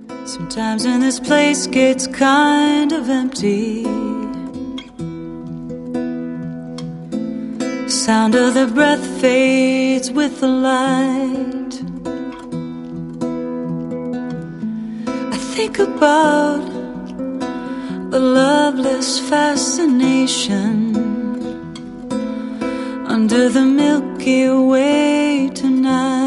Sometimes when this place gets kind of empty, sound of the breath fades with the light. I think about the loveless fascination under the Milky Way tonight.